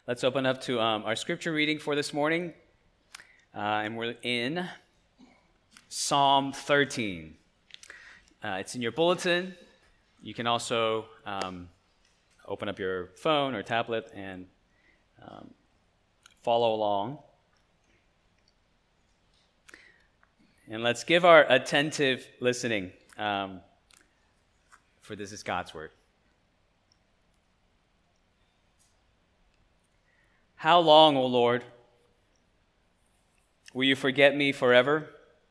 Let's open up to our scripture reading for this morning. And we're in Psalm 13. It's in your bulletin. You can also open up your phone or tablet and follow along. And let's give our attentive listening, for this is God's word. How long, O Lord, will you forget me forever?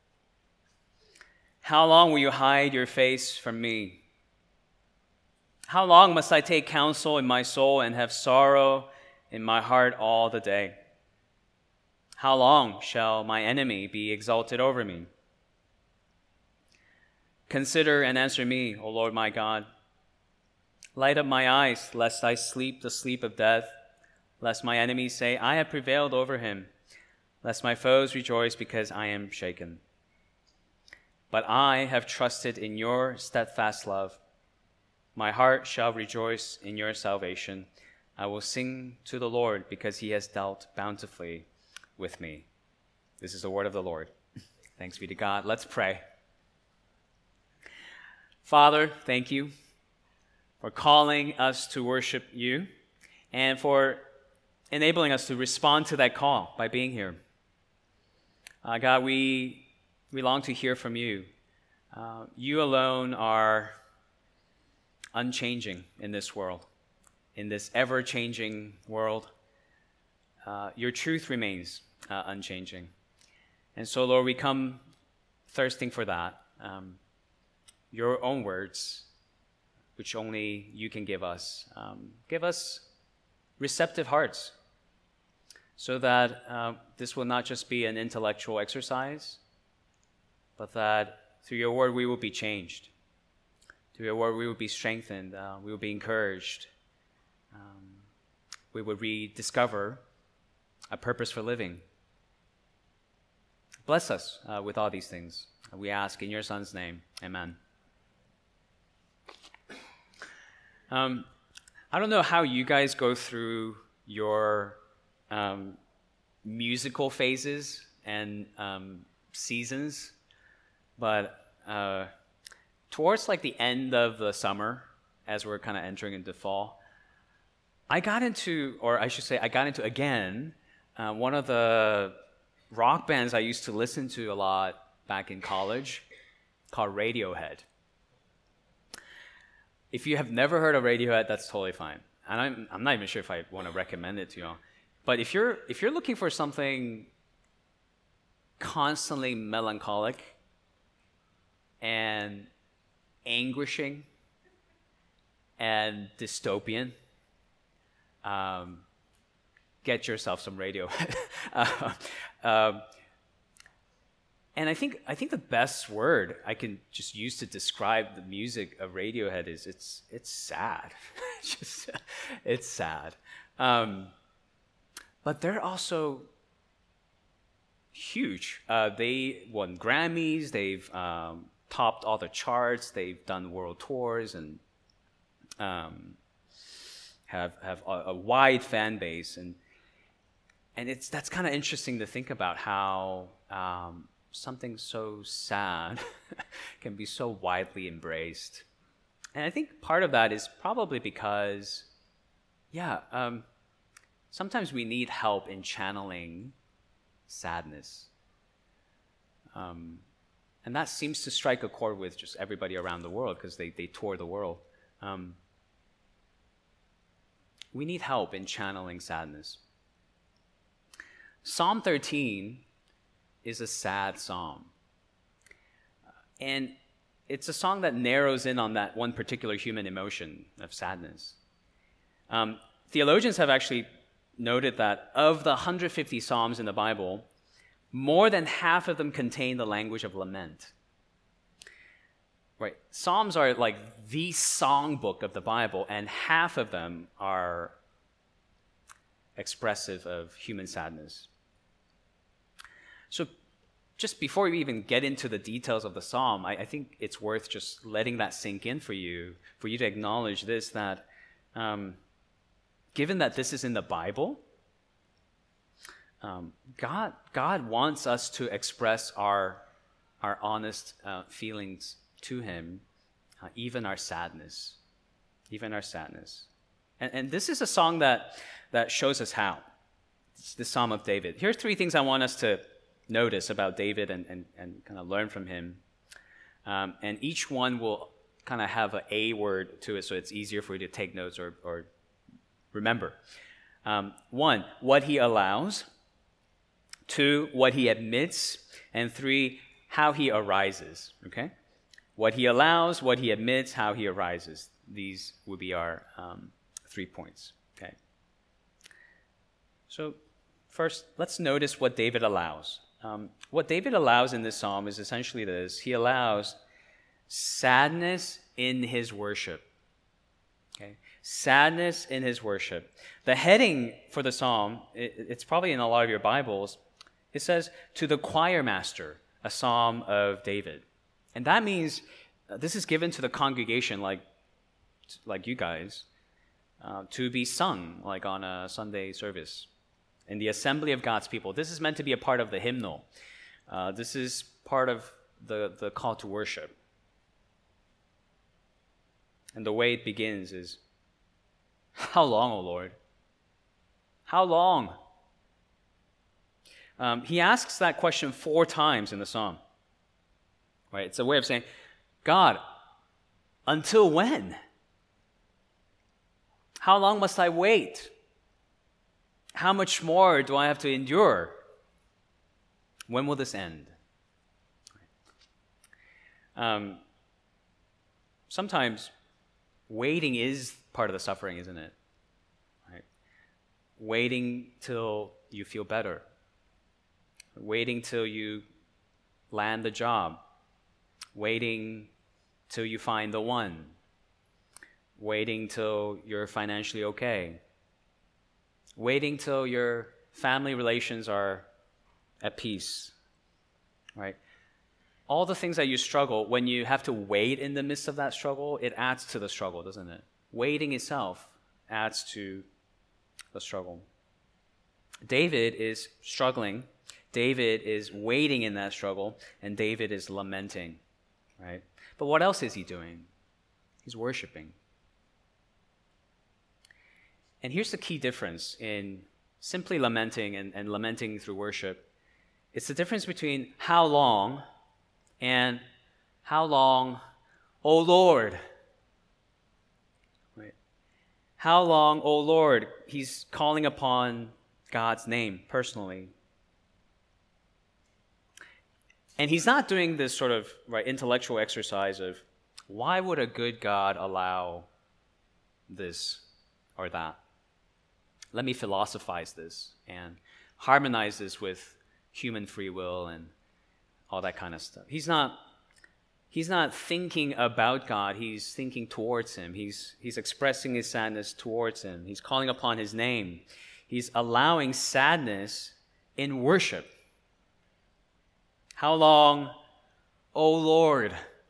How long will you hide your face from me? How long must I take counsel in my soul and have sorrow in my heart all the day? How long shall my enemy be exalted over me? Consider and answer me, O Lord my God. Light up my eyes, lest I sleep the sleep of death, lest my enemies say, I have prevailed over him, lest my foes rejoice because I am shaken. But I have trusted in your steadfast love. My heart shall rejoice in your salvation. I will sing to the Lord because he has dealt bountifully with me. This is the word of the Lord. Thanks be to God. Let's pray. Father, thank you for calling us to worship you and for enabling us to respond to that call by being here. God, we long to hear from you. You alone are unchanging in this world, in this ever-changing world. Your truth remains unchanging. And so, Lord, we come thirsting for that, your own words, which only you can give us. Give us receptive hearts so that this will not just be an intellectual exercise, but that through your word we will be changed. Through your word we will be strengthened. We will be encouraged. We will rediscover a purpose for living. Bless us with all these things. We ask in your Son's name. Amen. I don't know how you guys go through your musical phases and seasons, but towards like the end of the summer, as we're kind of entering into fall, I got into again, one of the rock bands I used to listen to a lot back in college called Radiohead. If you have never heard of Radiohead, that's totally fine. And I'm not even sure if I want to recommend it to you all. But if you're looking for something constantly melancholic and anguishing and dystopian, get yourself some Radiohead. And I think the best word I can just use to describe the music of Radiohead is it's sad. It's sad. But they're also huge. They won Grammys. They've topped all the charts. They've done world tours and have a wide fan base. And that's kind of interesting to think about how something so sad can be so widely embraced. And I think part of that is probably because, sometimes we need help in channeling sadness. And that seems to strike a chord with just everybody around the world because they tour the world. We need help in channeling sadness. Psalm 13 is a sad psalm. And it's a song that narrows in on that one particular human emotion of sadness. Theologians have actually noted that of the 150 psalms in the Bible, more than half of them contain the language of lament. Right? Psalms are like the songbook of the Bible, and half of them are expressive of human sadness. So just before we even get into the details of the psalm, I think it's worth just letting that sink in for you to acknowledge this, that given that this is in the Bible, God wants us to express our honest feelings to Him, even our sadness. And this is a song that shows us how. It's the Psalm of David. Here's 3 things I want us to notice about David and kind of learn from him. And each one will kind of have a word to it, so it's easier for you to take notes or remember. 1, what he allows. 2, what he admits. And 3, how he arises. Okay? What he allows, what he admits, how he arises. These would be our 3 points. Okay? So first, let's notice what David allows. What David allows in this psalm is essentially this. He allows sadness in his worship. Okay? Sadness in his worship. The heading for the psalm, it's probably in a lot of your Bibles, it says, to the choir master, a psalm of David. And that means this is given to the congregation like you guys, to be sung like on a Sunday service in the assembly of God's people. This is meant to be a part of the hymnal. This is part of the call to worship. And the way it begins is, how long, O Lord? How long? He asks that question 4 times in the psalm. Right? It's a way of saying, God, until when? How long must I wait? How much more do I have to endure? When will this end? Sometimes waiting is part of the suffering, isn't it? Right? Waiting till you feel better. Waiting till you land the job. Waiting till you find the one. Waiting till you're financially okay. Waiting till your family relations are at peace. Right? All the things that you struggle, when you have to wait in the midst of that struggle, it adds to the struggle, doesn't it? Waiting itself adds to the struggle. David is struggling. David is waiting in that struggle, and David is lamenting, right? But what else is he doing? He's worshiping. And here's the key difference in simply lamenting and lamenting through worship. It's the difference between how long and how long, O Lord. Right? How long, O Lord? He's calling upon God's name personally. And he's not doing this sort of intellectual exercise of, why would a good God allow this or that? Let me philosophize this and harmonize this with human free will and all that kind of stuff. He's not thinking about God. He's thinking towards him. He's expressing his sadness towards him. He's calling upon his name. He's allowing sadness in worship. How long, O Lord?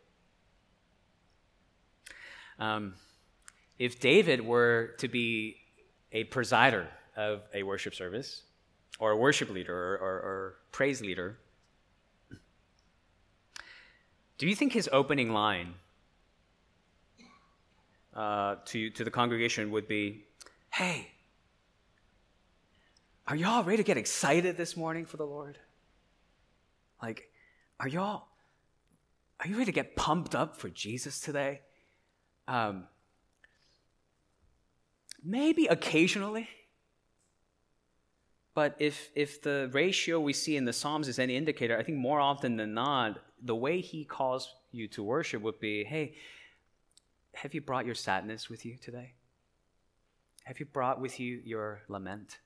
If David were to be a presider of a worship service, or a worship leader, or praise leader, do you think his opening line to the congregation would be, hey, are y'all ready to get excited this morning for the Lord? Like, are you ready to get pumped up for Jesus today? Maybe occasionally. But if the ratio we see in the Psalms is any indicator, I think more often than not, the way he calls you to worship would be, hey, have you brought your sadness with you today? Have you brought with you your lament?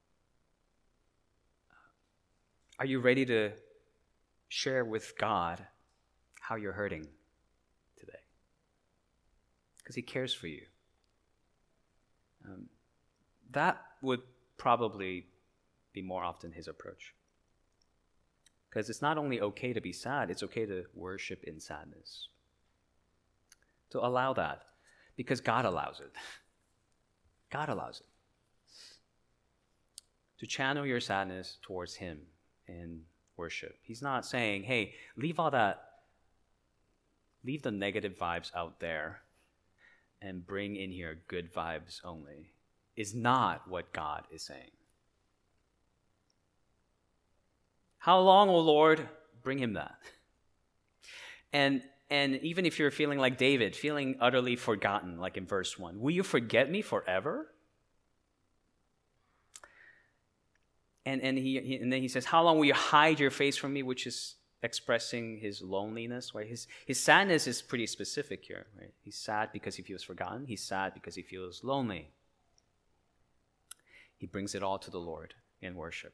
Are you ready to share with God how you're hurting today? Because he cares for you. That would probably be more often his approach. Because it's not only okay to be sad, it's okay to worship in sadness. To allow that, because God allows it. God allows it. to channel your sadness towards him in worship. He's not saying, hey, leave all that, leave the negative vibes out there and bring in here good vibes only. Is not what God is saying. How long, O Lord? Bring him that. And even if you're feeling like David, feeling utterly forgotten, like in verse 1, will you forget me forever? And then he says, how long will you hide your face from me, which is expressing his loneliness, right? His sadness is pretty specific here, right? He's sad because he feels forgotten. He's sad because he feels lonely. He brings it all to the Lord in worship.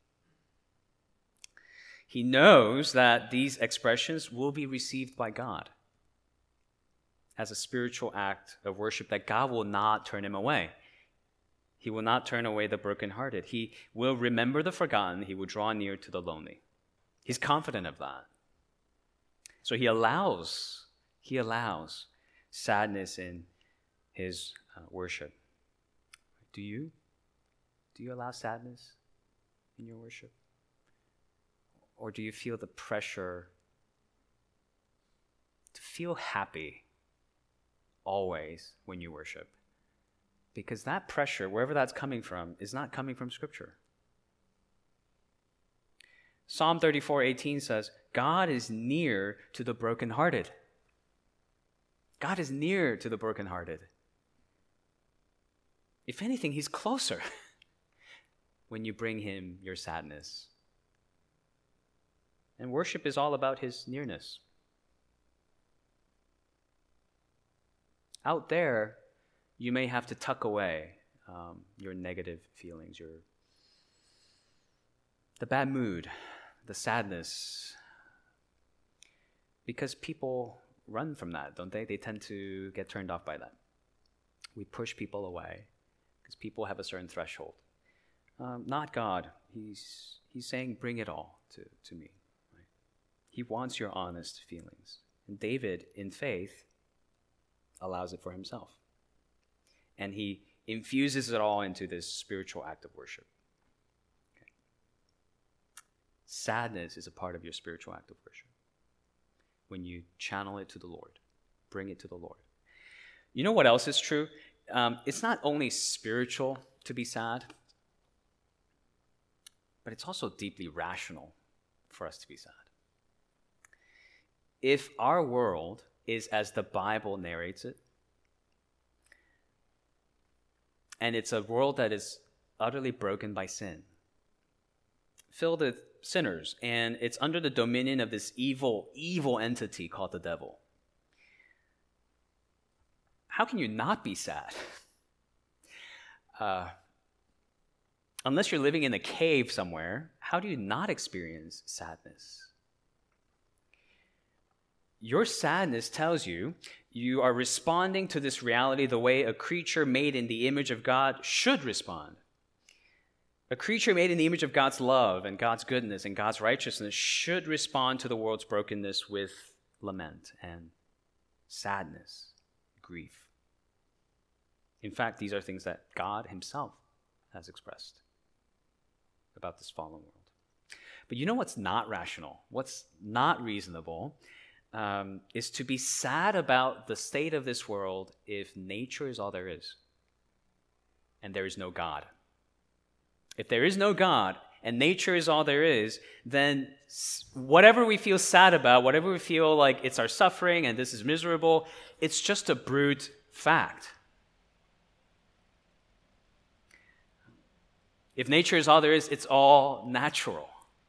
He knows that these expressions will be received by God as a spiritual act of worship, that God will not turn him away. He will not turn away the brokenhearted. He will remember the forgotten. He will draw near to the lonely. He's confident of that. So he allows sadness in his worship. Do you? Do you allow sadness in your worship? Or do you feel the pressure to feel happy always when you worship? Because that pressure, wherever that's coming from, is not coming from Scripture. Psalm 34:18 says, God is near to the brokenhearted. God is near to the brokenhearted. If anything, he's closer when you bring him your sadness. And worship is all about his nearness. Out there, you may have to tuck away your negative feelings, the bad mood, the sadness, because people run from that, don't they? They tend to get turned off by that. We push people away because people have a certain threshold. Not God. He's saying, bring it all to me. Right? He wants your honest feelings. And David, in faith, allows it for himself. And he infuses it all into this spiritual act of worship. Okay. Sadness is a part of your spiritual act of worship. When you channel it to the Lord, bring it to the Lord. You know what else is true? It's not only spiritual to be sad, but it's also deeply rational for us to be sad. If our world is as the Bible narrates it, and it's a world that is utterly broken by sin, filled with sinners, and it's under the dominion of this evil entity called the devil, how can you not be sad? Unless you're living in a cave somewhere, how do you not experience sadness? Your sadness tells you are responding to this reality the way a creature made in the image of God should respond. A creature made in the image of God's love and God's goodness and God's righteousness should respond to the world's brokenness with lament and sadness, grief. In fact, these are things that God himself has expressed about this fallen world. But you know what's not rational? What's not reasonable is to be sad about the state of this world if nature is all there is and there is no God. If there is no God and nature is all there is, then whatever we feel sad about, whatever we feel like it's our suffering and this is miserable, it's just a brute fact. If nature is all there is, it's all natural.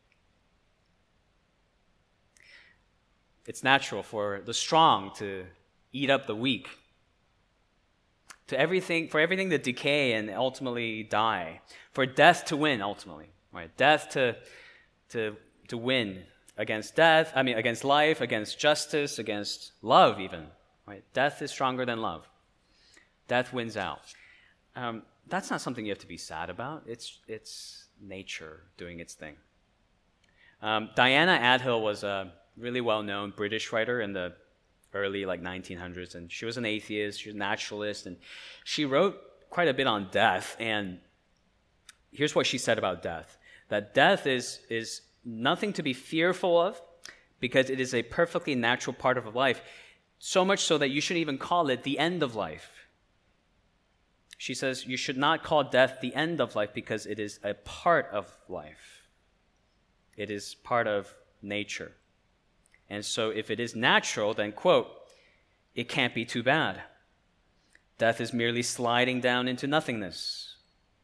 It's natural for the strong to eat up the weak, for everything to decay and ultimately die, for death to win ultimately, right? Death to win against death, against life, against justice, against love even, right? Death is stronger than love. Death wins out. That's not something you have to be sad about. It's nature doing its thing. Diana Adhill was a really well-known British writer in the early 1900s, and she was an atheist, she was a naturalist, and she wrote quite a bit on death. And here's what she said about death, that death is nothing to be fearful of because it is a perfectly natural part of life, so much so that you shouldn't even call it the end of life. She says you should not call death the end of life because it is a part of life. It is part of nature. And so if it is natural, then, quote, it can't be too bad. Death is merely sliding down into nothingness.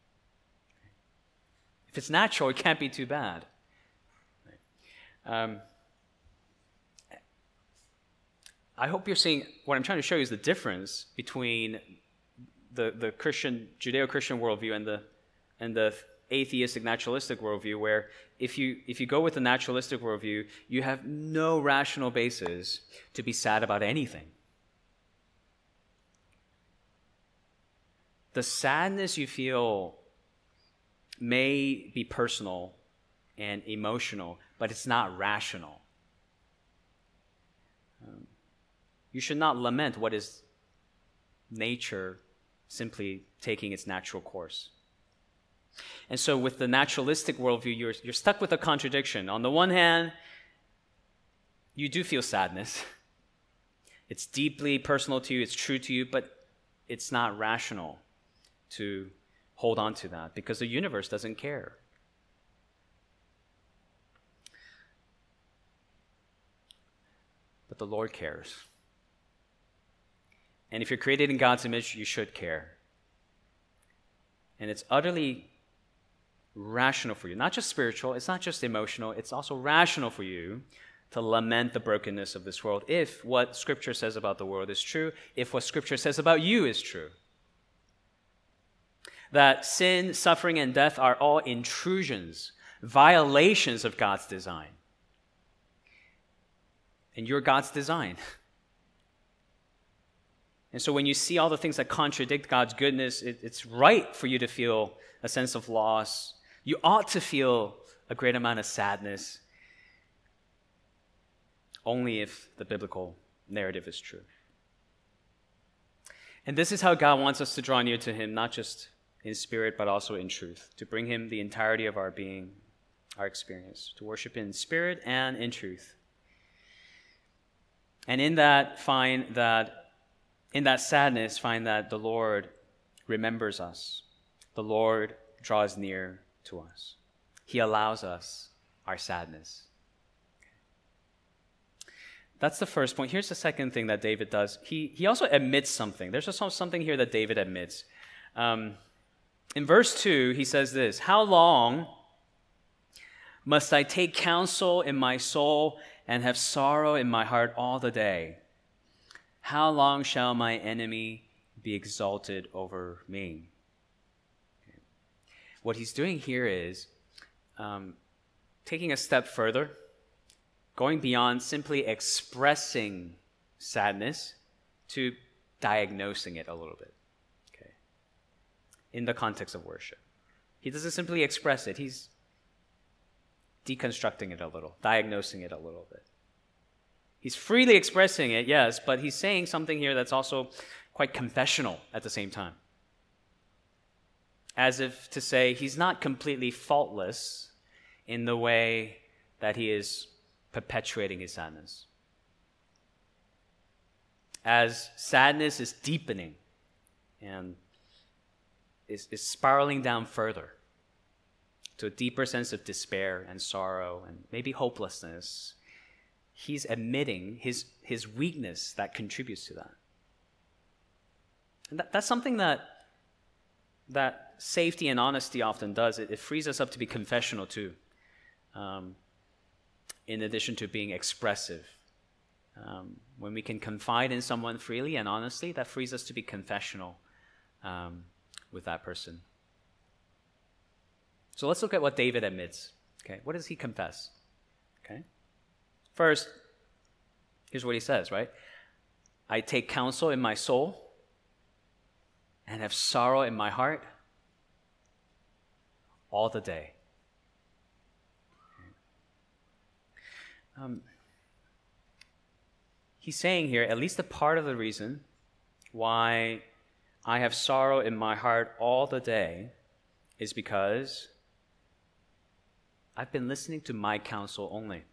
If it's natural, it can't be too bad. I hope you're seeing, what I'm trying to show you is the difference between the Christian, Judeo-Christian worldview and the atheistic naturalistic worldview, where if you go with the naturalistic worldview, you have no rational basis to be sad about anything. The sadness you feel may be personal and emotional, but it's not rational. You should not lament what is nature simply taking its natural course. And so with the naturalistic worldview, you're stuck with a contradiction. On the one hand, you do feel sadness. It's deeply personal to you, it's true to you, but it's not rational to hold on to that because the universe doesn't care. But the Lord cares. And if you're created in God's image, you should care. And it's utterly rational for you, not just spiritual, it's not just emotional, it's also rational for you to lament the brokenness of this world if what Scripture says about the world is true, if what Scripture says about you is true. That sin, suffering, and death are all intrusions, violations of God's design. And you're God's design. And so when you see all the things that contradict God's goodness, it's right for you to feel a sense of loss. You ought to feel a great amount of sadness, only if the biblical narrative is true. And this is how God wants us to draw near to him, not just in spirit, but also in truth, to bring him the entirety of our being, our experience, to worship in spirit and in truth. And in that sadness, find that the Lord remembers us. The Lord draws near to us. He allows us our sadness. That's the first point. Here's the second thing that David does. He also admits something. There's also something here that David admits. In verse 2, he says this, "How long must I take counsel in my soul and have sorrow in my heart all the day? How long shall my enemy be exalted over me?" What he's doing here is taking a step further, going beyond simply expressing sadness to diagnosing it a little bit, okay, in the context of worship. He doesn't simply express it. He's deconstructing it a little, diagnosing it a little bit. He's freely expressing it, yes, but he's saying something here that's also quite confessional at the same time. As if to say he's not completely faultless in the way that he is perpetuating his sadness. As sadness is deepening and is spiraling down further to a deeper sense of despair and sorrow and maybe hopelessness, he's admitting his weakness that contributes to that. And that's something that safety and honesty often does. It frees us up to be confessional too, in addition to being expressive. When we can confide in someone freely and honestly, that frees us to be confessional with that person. So let's look at what David admits. Okay, what does he confess? Okay. First, here's what he says, right? "I take counsel in my soul and have sorrow in my heart all the day." He's saying here, at least a part of the reason why I have sorrow in my heart all the day is because I've been listening to my counsel only.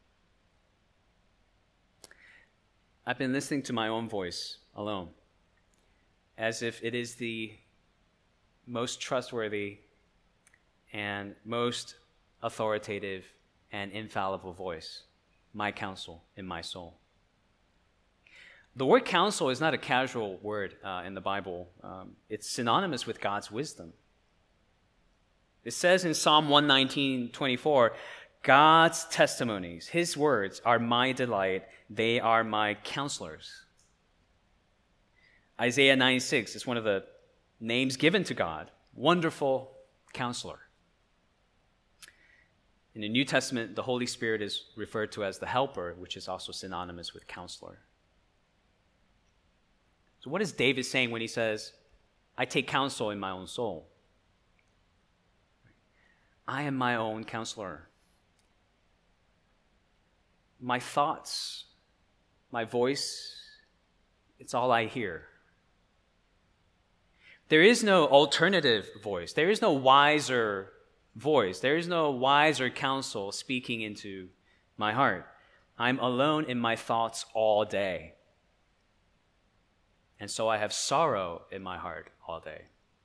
I've been listening to my own voice alone, as if it is the most trustworthy and most authoritative and infallible voice, my counsel in my soul. The word counsel is not a casual word in the Bible. It's synonymous with God's wisdom. It says in Psalm 119:24, God's testimonies, his words, are my delight. They are my counselors. Isaiah 96 is one of the names given to God, Wonderful Counselor. In the New Testament, the Holy Spirit is referred to as the Helper, which is also synonymous with Counselor. So what is David saying when he says, I take counsel in my own soul? I am my own counselor. My thoughts, my voice, it's all I hear. There is no alternative voice. There is no wiser voice. There is no wiser counsel speaking into my heart. I'm alone in my thoughts all day. And so I have sorrow in my heart all day.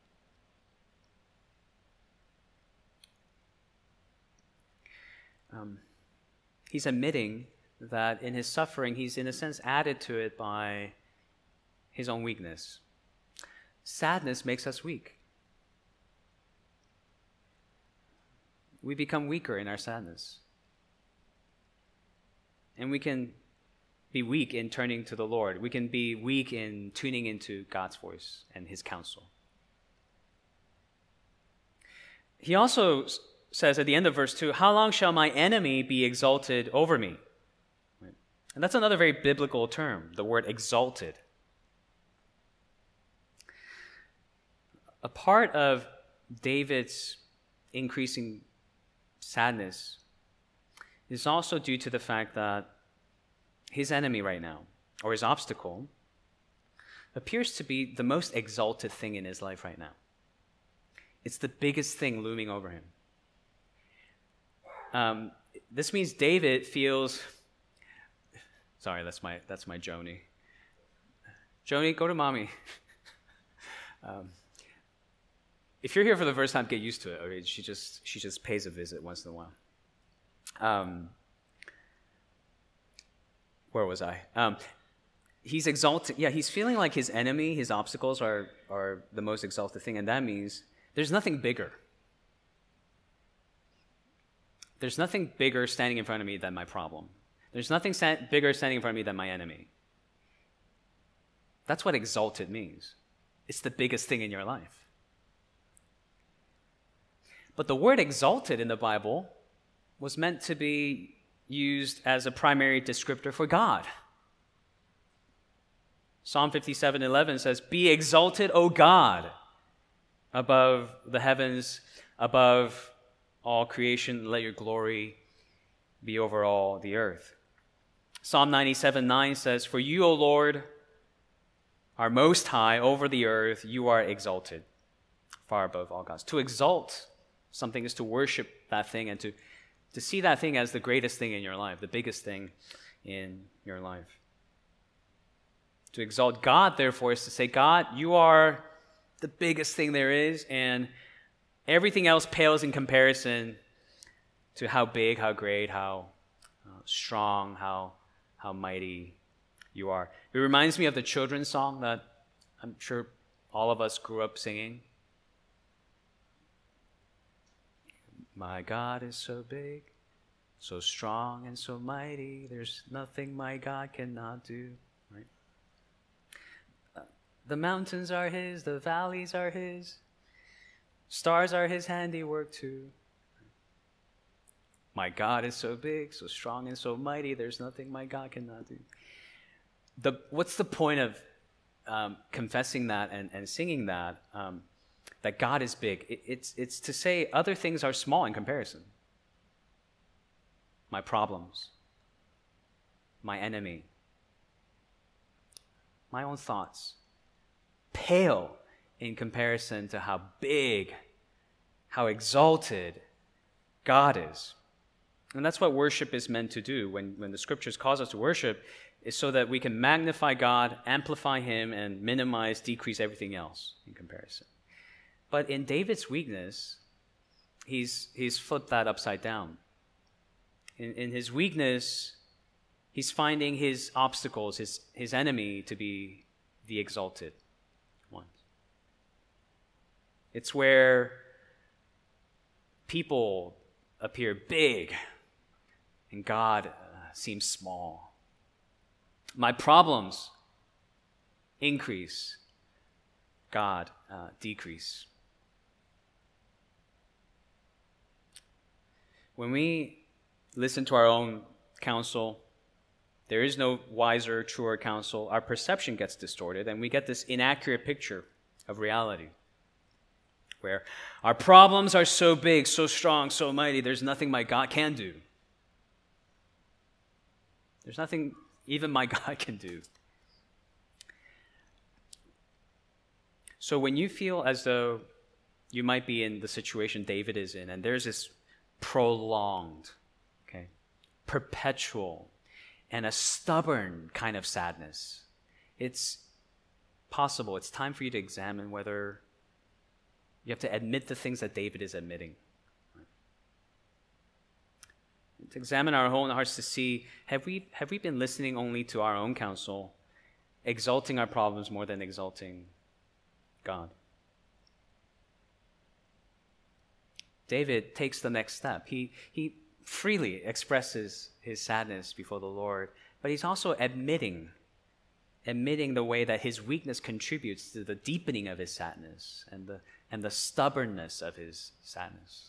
He's admitting that in his suffering, he's in a sense added to it by his own weakness. Sadness makes us weak. We become weaker in our sadness. And we can be weak in turning to the Lord. We can be weak in tuning into God's voice and his counsel. He also says at the end of verse 2, how long shall my enemy be exalted over me? And that's another very biblical term, the word exalted. A part of David's increasing sadness is also due to the fact that his enemy right now, or his obstacle, appears to be the most exalted thing in his life right now. It's the biggest thing looming over him. This means David feels... Sorry, that's my Joni. Joni, go to mommy. If you're here for the first time, get used to it. Okay? She just pays a visit once in a while. Where was I? He's exalted. Yeah, he's feeling like his enemy, his obstacles are the most exalted thing, and that means there's nothing bigger. There's nothing bigger standing in front of me than my problem. There's nothing bigger standing in front of me than my enemy. That's what exalted means. It's the biggest thing in your life. But the word exalted in the Bible was meant to be used as a primary descriptor for God. Psalm 57:11 says, "Be exalted, O God, above the heavens, above all creation. Let your glory be over all the earth." Psalm 97:9 says, "For you, O Lord, are most high over the earth. You are exalted, far above all gods." To exalt something is to worship that thing and to see that thing as the greatest thing in your life, the biggest thing in your life. To exalt God, therefore, is to say, God, you are the biggest thing there is, and everything else pales in comparison to how big, how great, how strong, how mighty you are. It reminds me of the children's song that I'm sure all of us grew up singing. My God is so big, so strong and so mighty, there's nothing my God cannot do. Right? The mountains are his, the valleys are his, stars are his handiwork too. My God is so big, so strong and so mighty, there's nothing my God cannot do. What's the point of confessing that and singing that? That God is big. It's to say other things are small in comparison. My problems, my enemy, my own thoughts pale in comparison to how big how exalted God is. And that's what worship is meant to do. When the scriptures cause us to worship, is so that we can magnify God, amplify him, and minimize, decrease everything else in comparison. But in David's weakness, he's flipped that upside down. In his weakness, he's finding his obstacles, his enemy, to be the exalted ones. It's where people appear big and God seems small. My problems increase, God decrease. When we listen to our own counsel, there is no wiser, truer counsel. Our perception gets distorted, and we get this inaccurate picture of reality, where our problems are so big, so strong, so mighty, there's nothing my God can do. There's nothing even my God can do. So when you feel as though you might be in the situation David is in, and there's this prolonged, perpetual, and a stubborn kind of sadness, it's possible, it's time for you to examine whether you have to admit the things that David is admitting. To examine our own hearts to see, have we been listening only to our own counsel, exalting our problems more than exalting God? David takes the next step. He freely expresses his sadness before the Lord, but he's also admitting the way that his weakness contributes to the deepening of his sadness and the stubbornness of his sadness.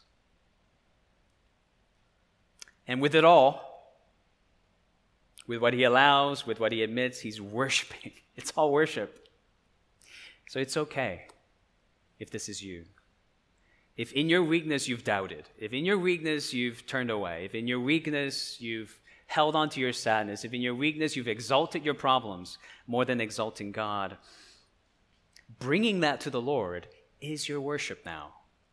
And with it all, with what he allows, with what he admits, he's worshiping. It's all worship. So it's okay if this is you. If in your weakness you've doubted, if in your weakness you've turned away, if in your weakness you've held on to your sadness, if in your weakness you've exalted your problems more than exalting God, bringing that to the Lord is your worship now.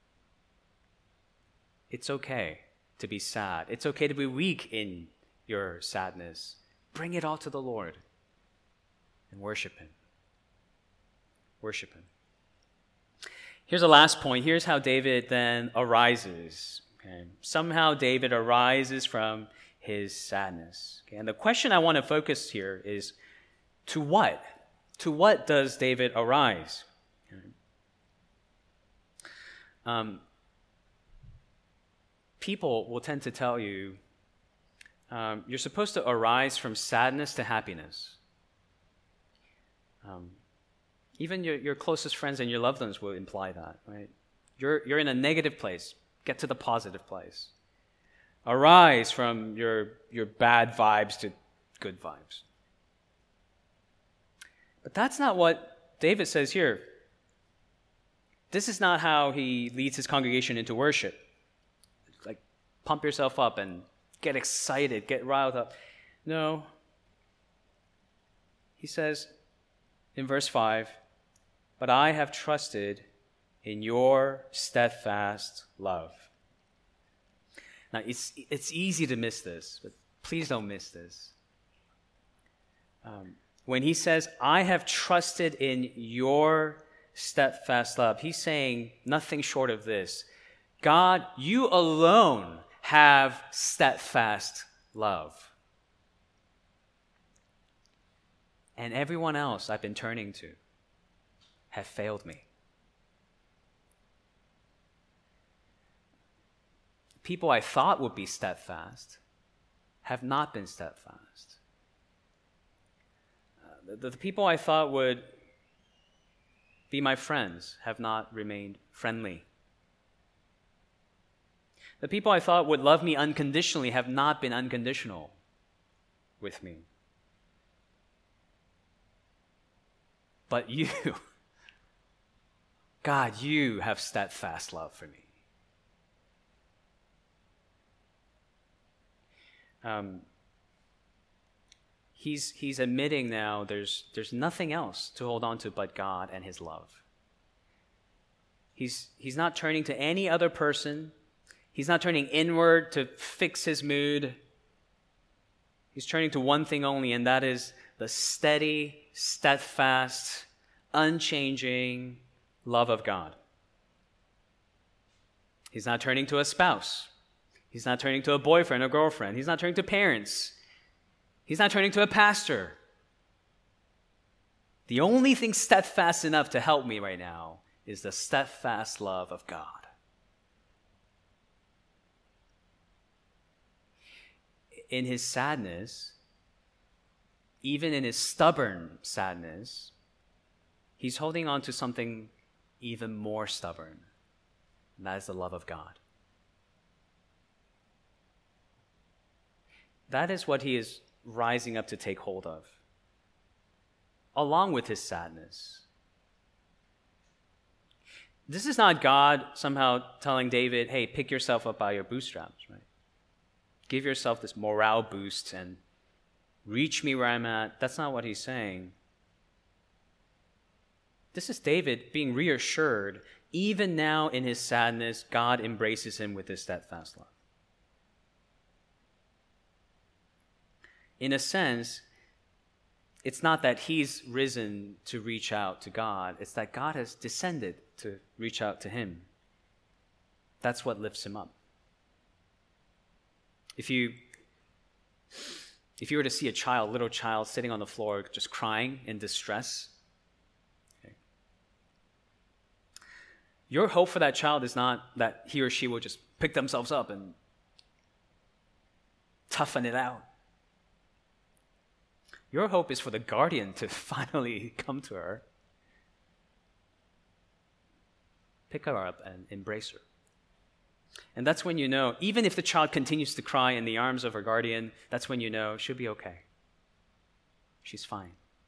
It's okay to be sad. It's okay to be weak in your sadness. Bring it all to the Lord and worship him. Worship him. Here's a last point. Here's how David then arises. Somehow David arises from his sadness. And the question I want to focus here is, to what? To what does David arise? People will tend to tell you, you're supposed to arise from sadness to happiness. Even your closest friends and your loved ones will imply that, right? You're in a negative place. Get to the positive place. Arise from your bad vibes to good vibes. But that's not what David says here. This is not how he leads his congregation into worship. Like, pump yourself up and get excited, get riled up. No. He says in verse 5, "But I have trusted in your steadfast love." Now, it's easy to miss this, but please don't miss this. When he says, "I have trusted in your steadfast love," he's saying nothing short of this. God, you alone have steadfast love. And everyone else I've been turning to have failed me. People I thought would be steadfast have not been steadfast. The people I thought would be my friends have not remained friendly. The people I thought would love me unconditionally have not been unconditional with me. But you, God, you have steadfast love for me. He's admitting now there's nothing else to hold on to but God and his love. He's not turning to any other person. He's not turning inward to fix his mood. He's turning to one thing only, and that is the steady, steadfast, unchanging love of God. He's not turning to a spouse. He's not turning to a boyfriend or girlfriend. He's not turning to parents. He's not turning to a pastor. The only thing steadfast enough to help me right now is the steadfast love of God. In his sadness, even in his stubborn sadness, he's holding on to something even more stubborn, and that is the love of God. That is what he is rising up to take hold of, along with his sadness. This is not God somehow telling David, hey, pick yourself up by your bootstraps, right? Give yourself this morale boost and reach me where I'm at. That's not what he's saying. This is David being reassured, even now in his sadness, God embraces him with his steadfast love. In a sense, it's not that he's risen to reach out to God. It's that God has descended to reach out to him. That's what lifts him up. If you were to see a little child sitting on the floor just crying in distress, okay, your hope for that child is not that he or she will just pick themselves up and toughen it out. Your hope is for the guardian to finally come to her, pick her up, and embrace her. And that's when you know, even if the child continues to cry in the arms of her guardian, that's when you know she'll be okay. She's fine.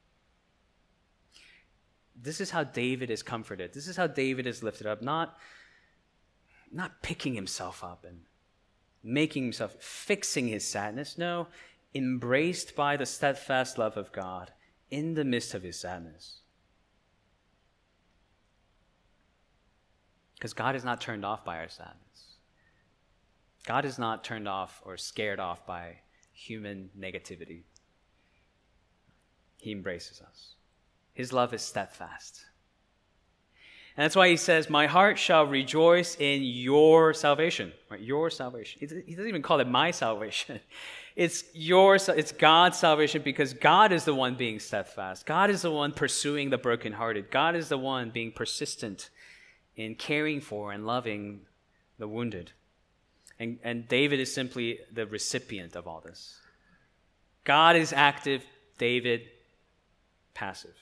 This is how David is comforted. This is how David is lifted up, not picking himself up and making himself, fixing his sadness. No, embraced by the steadfast love of God in the midst of his sadness. Because God is not turned off by our sadness. God is not turned off or scared off by human negativity. He embraces us. His love is steadfast. And that's why he says, my heart shall rejoice in your salvation. Right? Your salvation. He doesn't even call it my salvation. It's God's salvation, because God is the one being steadfast. God is the one pursuing the brokenhearted. God is the one being persistent in caring for and loving the wounded. And David is simply the recipient of all this. God is active, David passive.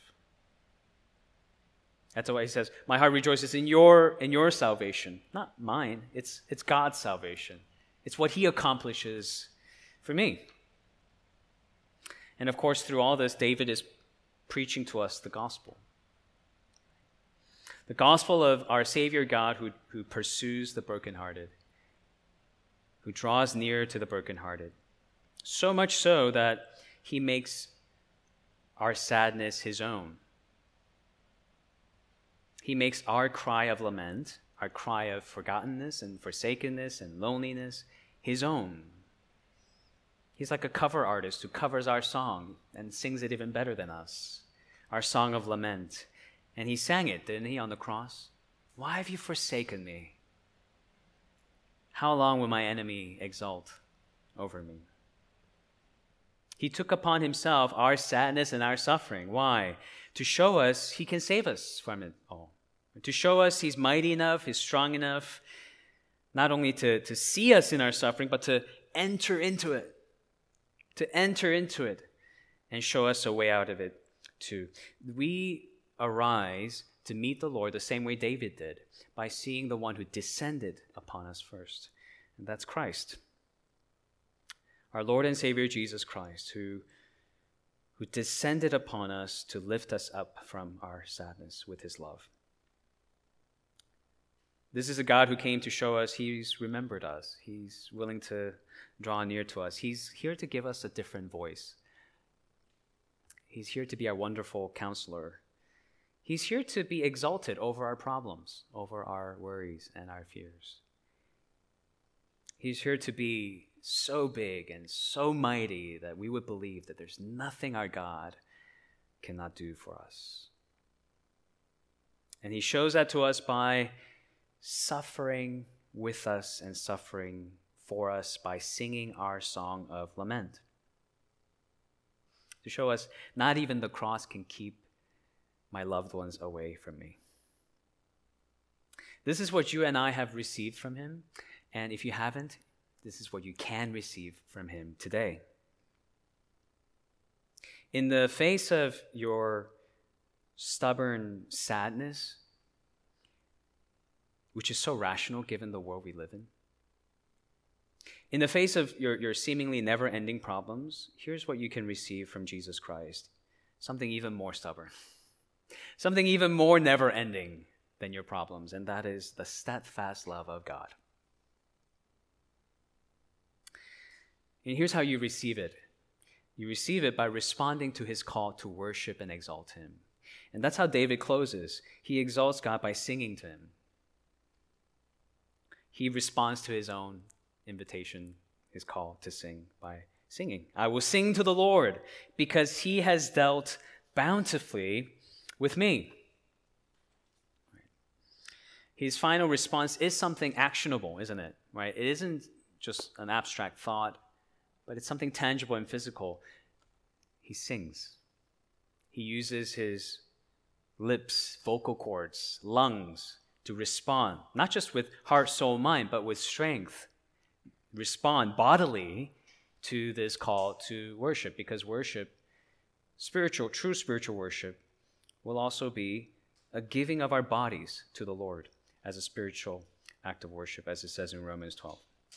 That's why he says, my heart rejoices in your salvation. Not mine. It's God's salvation. It's what he accomplishes for me. And of course, through all this, David is preaching to us the gospel. The gospel of our Savior God who pursues the brokenhearted, who draws near to the brokenhearted. So much so that he makes our sadness his own. He makes our cry of lament, our cry of forgottenness and forsakenness and loneliness, his own. He's like a cover artist who covers our song and sings it even better than us, our song of lament. And he sang it, didn't he, on the cross? Why have you forsaken me? How long will my enemy exult over me? He took upon himself our sadness and our suffering. Why? To show us he can save us from it all. To show us he's mighty enough, he's strong enough, not only to see us in our suffering, but to enter into it. To enter into it and show us a way out of it too. We arise to meet the Lord the same way David did, by seeing the one who descended upon us first. And that's Christ. Our Lord and Savior Jesus Christ, who descended upon us to lift us up from our sadness with his love. This is a God who came to show us he's remembered us. He's willing to draw near to us. He's here to give us a different voice. He's here to be our wonderful counselor. He's here to be exalted over our problems, over our worries and our fears. He's here to be so big and so mighty that we would believe that there's nothing our God cannot do for us. And he shows that to us by suffering with us and suffering for us by singing our song of lament. To show us not even the cross can keep my loved ones away from me. This is what you and I have received from him. And if you haven't, this is what you can receive from him today. In the face of your stubborn sadness, which is so rational given the world we live in the face of your seemingly never-ending problems, here's what you can receive from Jesus Christ. Something even more stubborn. Something even more never-ending than your problems, and that is the steadfast love of God. And here's how you receive it. You receive it by responding to his call to worship and exalt him. And that's how David closes. He exalts God by singing to him. He responds to his own invitation, his call to sing by singing. I will sing to the Lord because he has dealt bountifully with me. His final response is something actionable, isn't it? Right? It isn't just an abstract thought, but it's something tangible and physical. He sings. He uses his lips, vocal cords, lungs to respond, not just with heart, soul, mind, but with strength. Respond bodily to this call to worship, because worship, true spiritual worship, will also be a giving of our bodies to the Lord as a spiritual act of worship, as it says in Romans 12.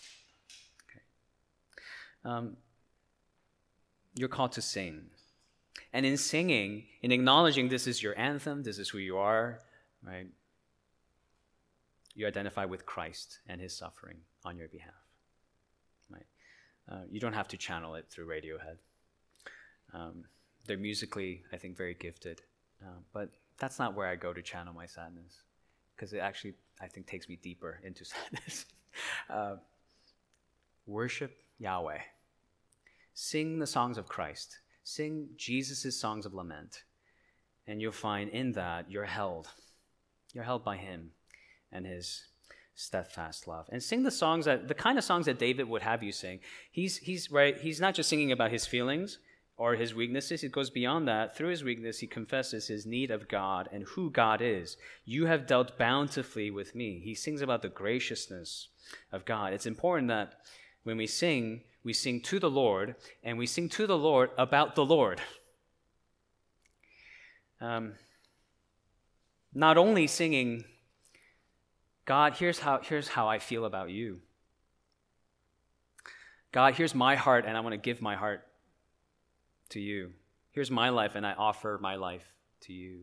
Okay. You're called to sing. And in singing, in acknowledging this is your anthem, this is who you are, right? You identify with Christ and his suffering on your behalf, right? You don't have to channel it through Radiohead. They're musically, I think, very gifted. But that's not where I go to channel my sadness, because it actually, I think, takes me deeper into sadness. Worship Yahweh. Sing the songs of Christ. Sing Jesus' songs of lament. And you'll find in that you're held. You're held by him and his steadfast love. And sing the kind of songs that David would have you sing. He's right. He's not just singing about his feelings or his weaknesses. It goes beyond that. Through his weakness, he confesses his need of God and who God is. You have dealt bountifully with me. He sings about the graciousness of God. It's important that when we sing to the Lord, and we sing to the Lord about the Lord. Not only singing, God, here's how I feel about you. God, here's my heart, and I want to give my heart to you. Here's my life, and I offer my life to you.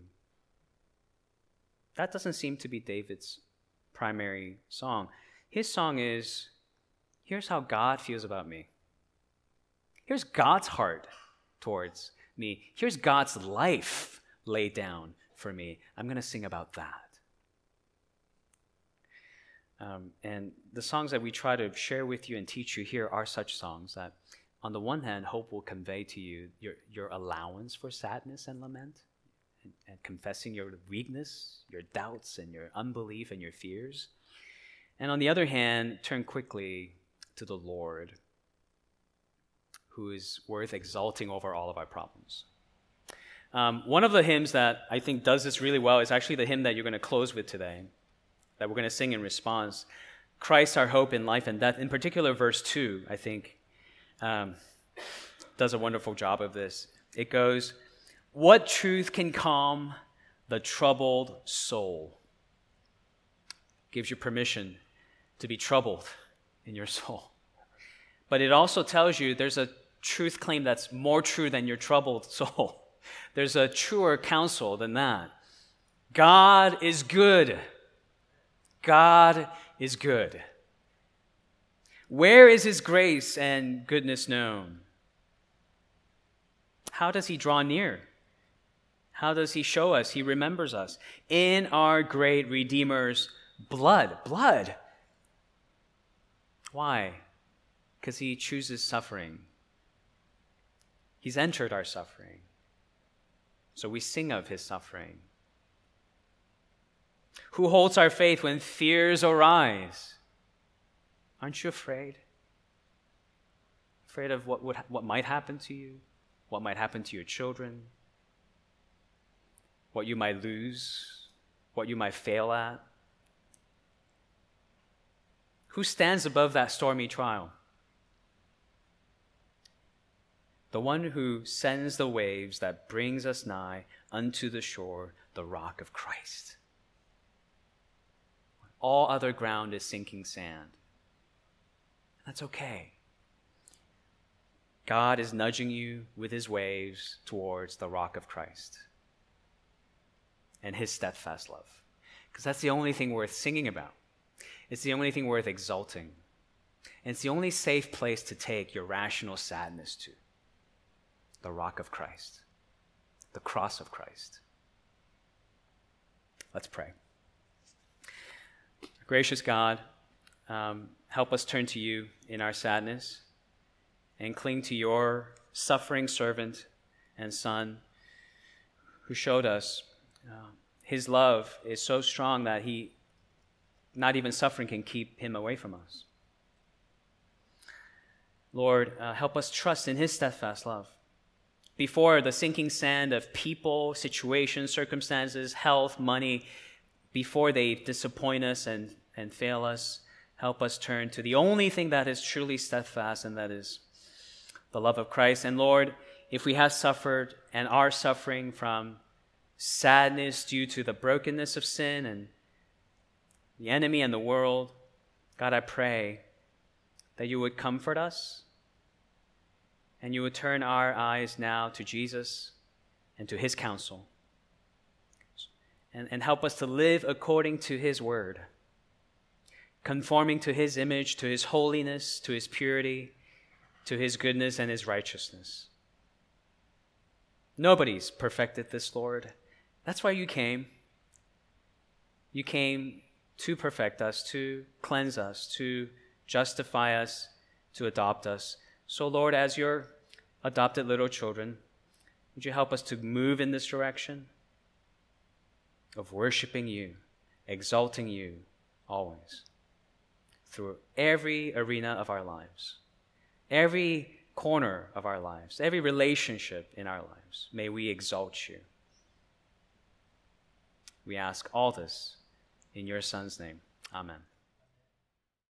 That doesn't seem to be David's primary song. His song is, here's how God feels about me. Here's God's heart towards me. Here's God's life laid down for me. I'm going to sing about that. And the songs that we try to share with you and teach you here are such songs that, on the one hand, hope will convey to you your allowance for sadness and lament, and confessing your weakness, your doubts, and your unbelief and your fears. And on the other hand, turn quickly to the Lord, who is worth exalting over all of our problems. One of the hymns that I think does this really well is actually the hymn that you're going to close with today, that we're going to sing in response. Christ, our hope in life and death. In particular, verse 2, I think, does a wonderful job of this. It goes, what truth can calm the troubled soul? Gives you permission to be troubled in your soul. But it also tells you there's a truth claim that's more true than your troubled soul. There's a truer counsel than that. God is good. God is good. Where is his grace and goodness known? How does he draw near How does he show us? He remembers us in our great Redeemer's blood. Blood. Why? Because he chooses suffering. He's entered our suffering. So we sing of his suffering. Who holds our faith when fears arise? Aren't you afraid? Afraid of what might happen to you? What might happen to your children? What you might lose? What you might fail at? Who stands above that stormy trial? The one who sends the waves that brings us nigh unto the shore, the rock of Christ. All other ground is sinking sand. That's okay. God is nudging you with his waves towards the rock of Christ and his steadfast love. Because that's the only thing worth singing about. It's the only thing worth exulting. And it's the only safe place to take your rational sadness to. The rock of Christ. The cross of Christ. Let's pray. Gracious God, help us turn to you in our sadness and cling to your suffering servant and son who showed us his love is so strong that not even suffering can keep him away from us. Lord, help us trust in his steadfast love. Before the sinking sand of people, situations, circumstances, health, money, before they disappoint us and fail us, help us turn to the only thing that is truly steadfast, and that is the love of Christ. And Lord, if we have suffered and are suffering from sadness due to the brokenness of sin and the enemy and the world, God, I pray that you would comfort us and you would turn our eyes now to Jesus and to his counsel and help us to live according to his word, conforming to his image, to his holiness, to his purity, to his goodness and his righteousness. Nobody's perfected this, Lord. That's why you came. You came to perfect us, to cleanse us, to justify us, to adopt us. So, Lord, as your adopted little children, would you help us to move in this direction of worshiping you, exalting you always, through every arena of our lives, every corner of our lives, every relationship in our lives. May we exalt you. We ask all this in your Son's name. Amen.